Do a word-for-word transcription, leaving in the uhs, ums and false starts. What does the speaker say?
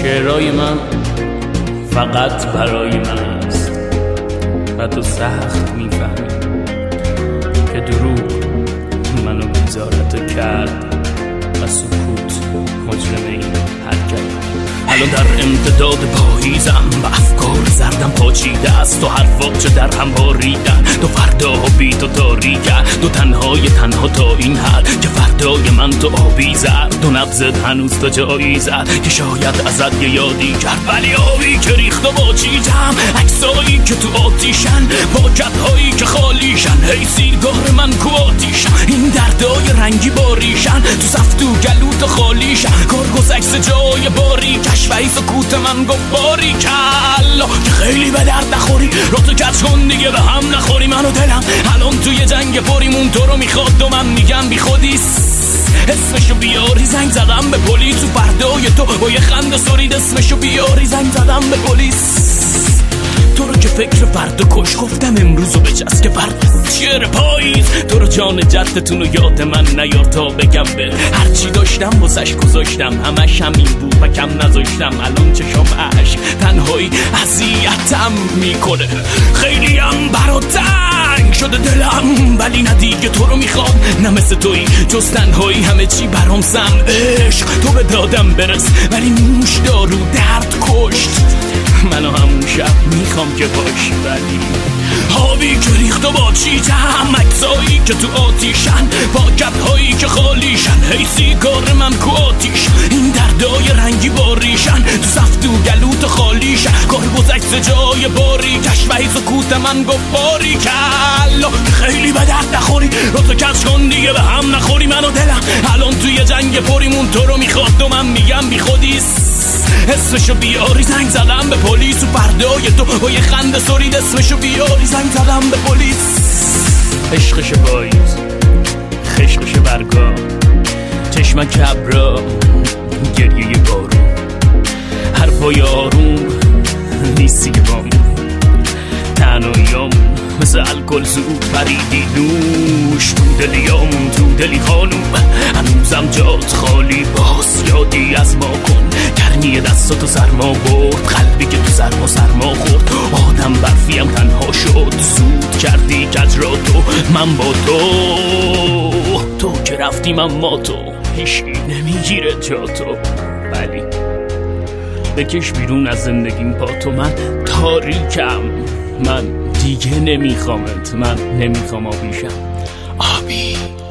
شعرهای من فقط برای من است و تو سخت میفهمی که دروغ منو بیزارت کرد و سکوت مجرم این حرکت. الان در امتداد پاییزم، به افکار زردم پاچیده است و حرفات چه در هم باریدن. دو فردا بی تو تاریکن، دو تنهای تنها تا این حد که فردای من تو آبی زد. دو نبضت هنوز تا جایی زد که شاید ازت یه یادی کرد، ولی آبی که ریخت و باچیدم. عکسایی که تو آتیشن، پاکتهایی که خالیشن، هی سیگار من کو آتیشن. این دردای رنگی باریشن، تو صف تو گلوت خالیشن. کارگوز عکس جای باری کشفهی سکوت من گفت باری کلا که خیلی به درد نخوری، رو تو کچ کن دیگه به هم نخوری. من و دلم الان توی جنگ پریمون تو رو میخواد و من میگم بی خودیست. اسمشو بیاری زنگ زدم به پلیس، تو فردای تو با یه خنده سرید. اسمشو بیاری زنگ زدم به پلیس، تو رو که فکر فردا کش گفتم امروزو بچست که فردا شعر پاییز. تو رو جان جدتون و یاد من نیار تا بگم به هرچی داشتم واسش گذاشتم، همش همین بود و کم نذاشتم. الان چشم عشق تنهایی اذیتم میکنه، خیلی هم برات تنگ شده دلم، ولی نه دیگه تو رو میخوام. نه مثل تویی جز تنهایی همه چی برام سم. عشق تو به دادم برس ولی نوش دارو درد کشت. منو همون شب میخوام که باشی، ولی آبی که ریخت و باچیدم. عکسایی که تو آتیشن، پاکتهایی که خالیشن، هی سیگار من کو آتیش. این دردای رنگی باریشن، تو صف تو گلوت خالیشن. کارگوز عکس جای باری کشفهی سکوت من گفت باری کلا خیلی به درد نخوری، رو تو کچ کن دیگه به هم نخوری. من و دلم الان توی جنگ پریمون تو رو میخواد و من میگم بی خودیست. اسمشو بیاری زنگ زدم به پلیس، و فردای تو با یه خنده سرید. اسمشو بیاری زنگ زدم به پلیس. عشقش پاییز، خشقش برگا، چشمک کبرا، گریه بارون، حرفای آروم نیستی که بام تنهاییام مثل الکل زود پریدی نوش. تو دلیام تو دلی خانوم، هنوزم جات خالی، باز یادی از ما کن. گرمی دستاتو سرما برد، قلبی که تو سرما سرما خورد. آدم برفیم تنها شد، زود کردی کج را تو من با تو. تو که رفتیم اما تو هیچی نمیگیره جا تو، ولی بکش بیرون از زندگیم پا تو. من تاریکم، من دیگه نمیخوامت، من نمیخوام آبیشم. آبی